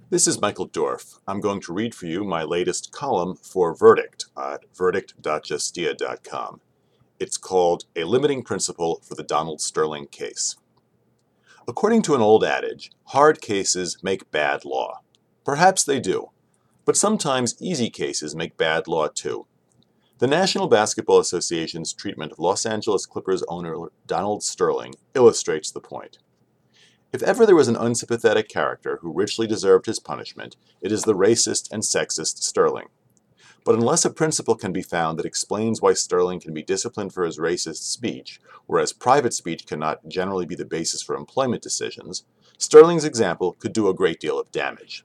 This is Michael Dorf. I'm going to read for you my latest column for Verdict at verdict.justia.com. It's called A Limiting Principle for the Donald Sterling Case. According to an old adage, hard cases make bad law. Perhaps they do, but sometimes easy cases make bad law too. The National Basketball Association's treatment of Los Angeles Clippers owner Donald Sterling illustrates the point. If ever there was an unsympathetic character who richly deserved his punishment, it is the racist and sexist Sterling. But unless a principle can be found that explains why Sterling can be disciplined for his racist speech, whereas private speech cannot generally be the basis for employment decisions, Sterling's example could do a great deal of damage.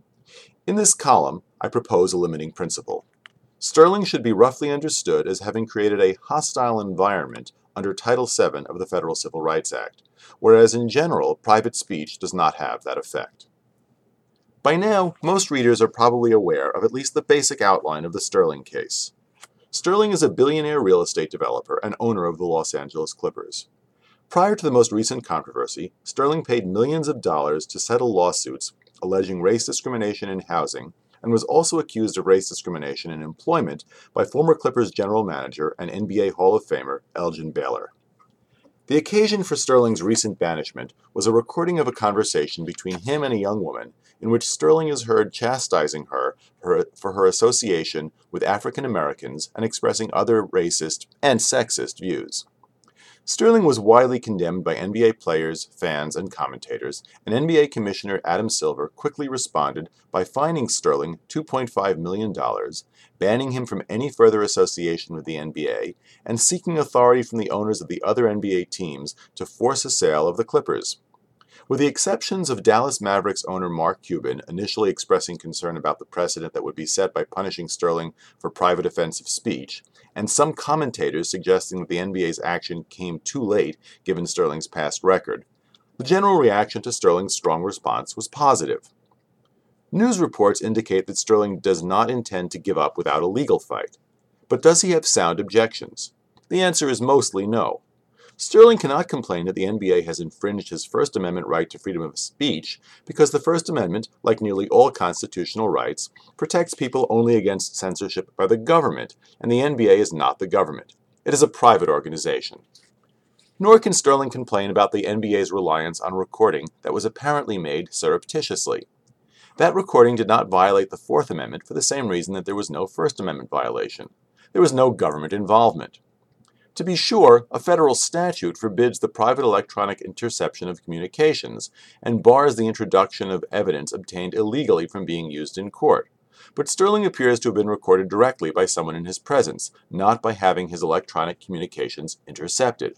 In this column, I propose a limiting principle. Sterling should be roughly understood as having created a hostile environment under Title VII of the Federal Civil Rights Act, whereas in general, private speech does not have that effect. By now, most readers are probably aware of at least the basic outline of the Sterling case. Sterling is a billionaire real estate developer and owner of the Los Angeles Clippers. Prior to the most recent controversy, Sterling paid millions of dollars to settle lawsuits alleging race discrimination in housing, and was also accused of race discrimination in employment by former Clippers general manager and NBA Hall of Famer Elgin Baylor. The occasion for Sterling's recent banishment was a recording of a conversation between him and a young woman in which Sterling is heard chastising her for her association with African Americans and expressing other racist and sexist views. Sterling was widely condemned by NBA players, fans, and commentators, and NBA Commissioner Adam Silver quickly responded by fining Sterling $2.5 million, banning him from any further association with the NBA, and seeking authority from the owners of the other NBA teams to force a sale of the Clippers. With the exceptions of Dallas Mavericks owner Mark Cuban initially expressing concern about the precedent that would be set by punishing Sterling for private offensive speech, and some commentators suggesting that the NBA's action came too late given Sterling's past record, the general reaction to Sterling's strong response was positive. News reports indicate that Sterling does not intend to give up without a legal fight. But does he have sound objections? The answer is mostly no. Sterling cannot complain that the NBA has infringed his First Amendment right to freedom of speech because the First Amendment, like nearly all constitutional rights, protects people only against censorship by the government, and the NBA is not the government. It is a private organization. Nor can Sterling complain about the NBA's reliance on recording that was apparently made surreptitiously. That recording did not violate the Fourth Amendment for the same reason that there was no First Amendment violation. There was no government involvement. To be sure, a federal statute forbids the private electronic interception of communications and bars the introduction of evidence obtained illegally from being used in court. But Sterling appears to have been recorded directly by someone in his presence, not by having his electronic communications intercepted.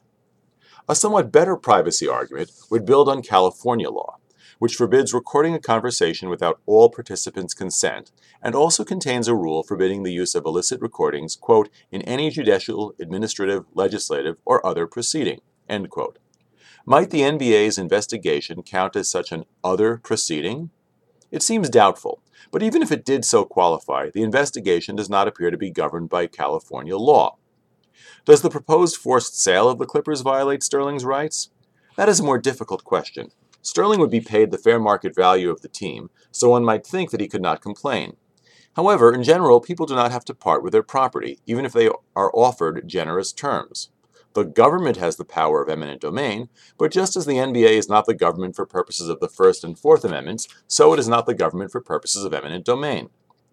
A somewhat better privacy argument would build on California law, which forbids recording a conversation without all participants' consent, and also contains a rule forbidding the use of illicit recordings, quote, in any judicial, administrative, legislative, or other proceeding, end quote. Might the NBA's investigation count as such an other proceeding? It seems doubtful, but even if it did so qualify, the investigation does not appear to be governed by California law. Does the proposed forced sale of the Clippers violate Sterling's rights? That is a more difficult question. Sterling would be paid the fair market value of the team, so one might think that he could not complain. However, in general, people do not have to part with their property, even if they are offered generous terms. The government has the power of eminent domain, but just as the NBA is not the government for purposes of the First and Fourth Amendments, so it is not the government for purposes of eminent domain.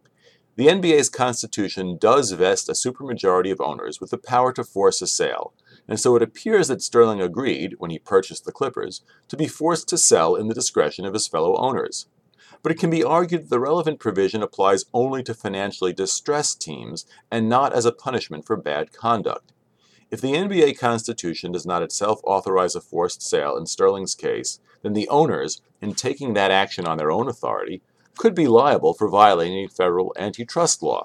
The NBA's constitution does vest a supermajority of owners with the power to force a sale, and so it appears that Sterling agreed, when he purchased the Clippers, to be forced to sell in the discretion of his fellow owners. But it can be argued that the relevant provision applies only to financially distressed teams and not as a punishment for bad conduct. If the NBA Constitution does not itself authorize a forced sale in Sterling's case, then the owners, in taking that action on their own authority, could be liable for violating federal antitrust law.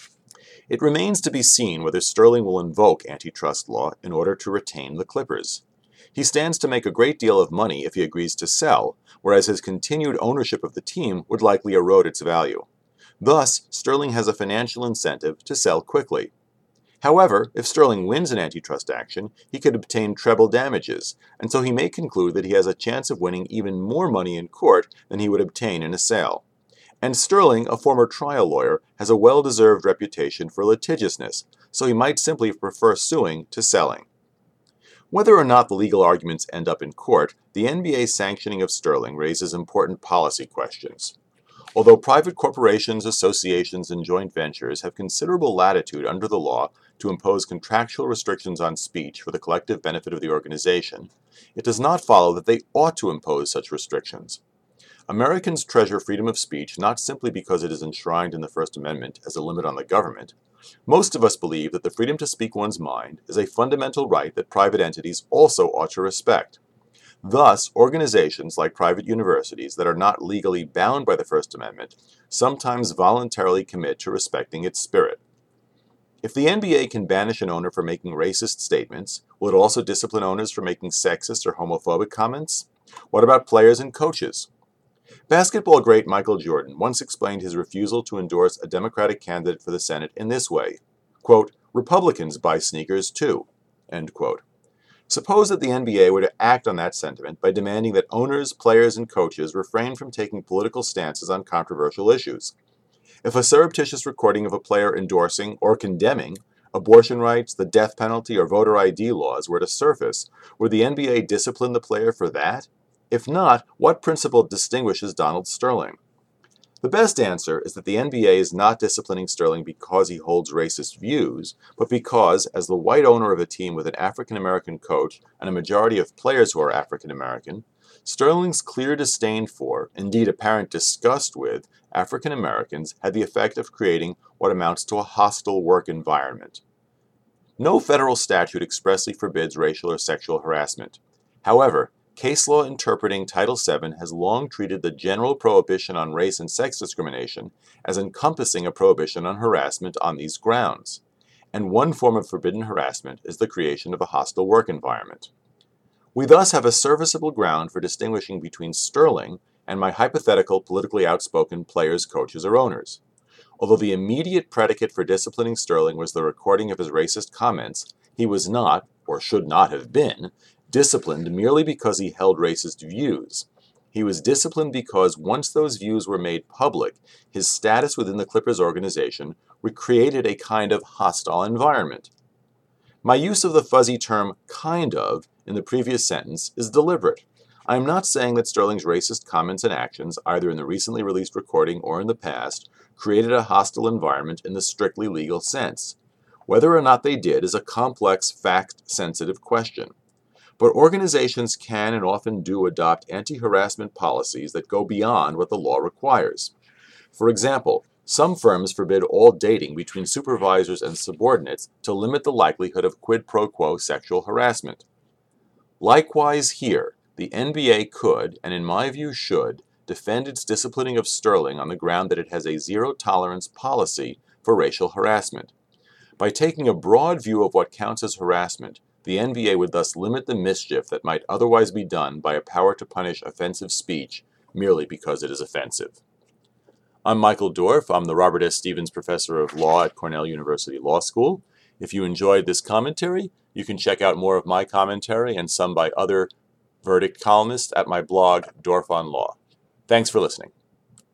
It remains to be seen whether Sterling will invoke antitrust law in order to retain the Clippers. He stands to make a great deal of money if he agrees to sell, whereas his continued ownership of the team would likely erode its value. Thus, Sterling has a financial incentive to sell quickly. However, if Sterling wins an antitrust action, he could obtain treble damages, and so he may conclude that he has a chance of winning even more money in court than he would obtain in a sale. And Sterling, a former trial lawyer, has a well-deserved reputation for litigiousness, so he might simply prefer suing to selling. Whether or not the legal arguments end up in court, the NBA's sanctioning of Sterling raises important policy questions. Although private corporations, associations, and joint ventures have considerable latitude under the law to impose contractual restrictions on speech for the collective benefit of the organization, it does not follow that they ought to impose such restrictions. Americans treasure freedom of speech not simply because it is enshrined in the First Amendment as a limit on the government. Most of us believe that the freedom to speak one's mind is a fundamental right that private entities also ought to respect. Thus, organizations like private universities that are not legally bound by the First Amendment sometimes voluntarily commit to respecting its spirit. If the NBA can banish an owner for making racist statements, will it also discipline owners for making sexist or homophobic comments? What about players and coaches? Basketball great Michael Jordan once explained his refusal to endorse a Democratic candidate for the Senate in this way, quote, "Republicans buy sneakers too," end quote. Suppose that the NBA were to act on that sentiment by demanding that owners, players, and coaches refrain from taking political stances on controversial issues. If a surreptitious recording of a player endorsing or condemning abortion rights, the death penalty, or voter ID laws were to surface, would the NBA discipline the player for that? If not, what principle distinguishes Donald Sterling? The best answer is that the NBA is not disciplining Sterling because he holds racist views, but because, as the white owner of a team with an African-American coach and a majority of players who are African-American, Sterling's clear disdain for, indeed apparent disgust with, African-Americans had the effect of creating what amounts to a hostile work environment. No federal statute expressly forbids racial or sexual harassment. However, case law interpreting Title VII has long treated the general prohibition on race and sex discrimination as encompassing a prohibition on harassment on these grounds. And one form of forbidden harassment is the creation of a hostile work environment. We thus have a serviceable ground for distinguishing between Sterling and my hypothetical politically outspoken players, coaches, or owners. Although the immediate predicate for disciplining Sterling was the recording of his racist comments, he was not, or should not have been, disciplined merely because he held racist views. He was disciplined because once those views were made public, his status within the Clippers organization recreated a kind of hostile environment. My use of the fuzzy term "kind of" in the previous sentence is deliberate. I am not saying that Sterling's racist comments and actions, either in the recently released recording or in the past, created a hostile environment in the strictly legal sense. Whether or not they did is a complex, fact-sensitive question. But organizations can and often do adopt anti-harassment policies that go beyond what the law requires. For example, some firms forbid all dating between supervisors and subordinates to limit the likelihood of quid pro quo sexual harassment. Likewise here, the NBA could, and in my view should, defend its disciplining of Sterling on the ground that it has a zero-tolerance policy for racial harassment. By taking a broad view of what counts as harassment, the NBA would thus limit the mischief that might otherwise be done by a power to punish offensive speech merely because it is offensive. I'm Michael Dorf. I'm the Robert S. Stevens Professor of Law at Cornell University Law School. If you enjoyed this commentary, you can check out more of my commentary and some by other verdict columnists at my blog, Dorf on Law. Thanks for listening.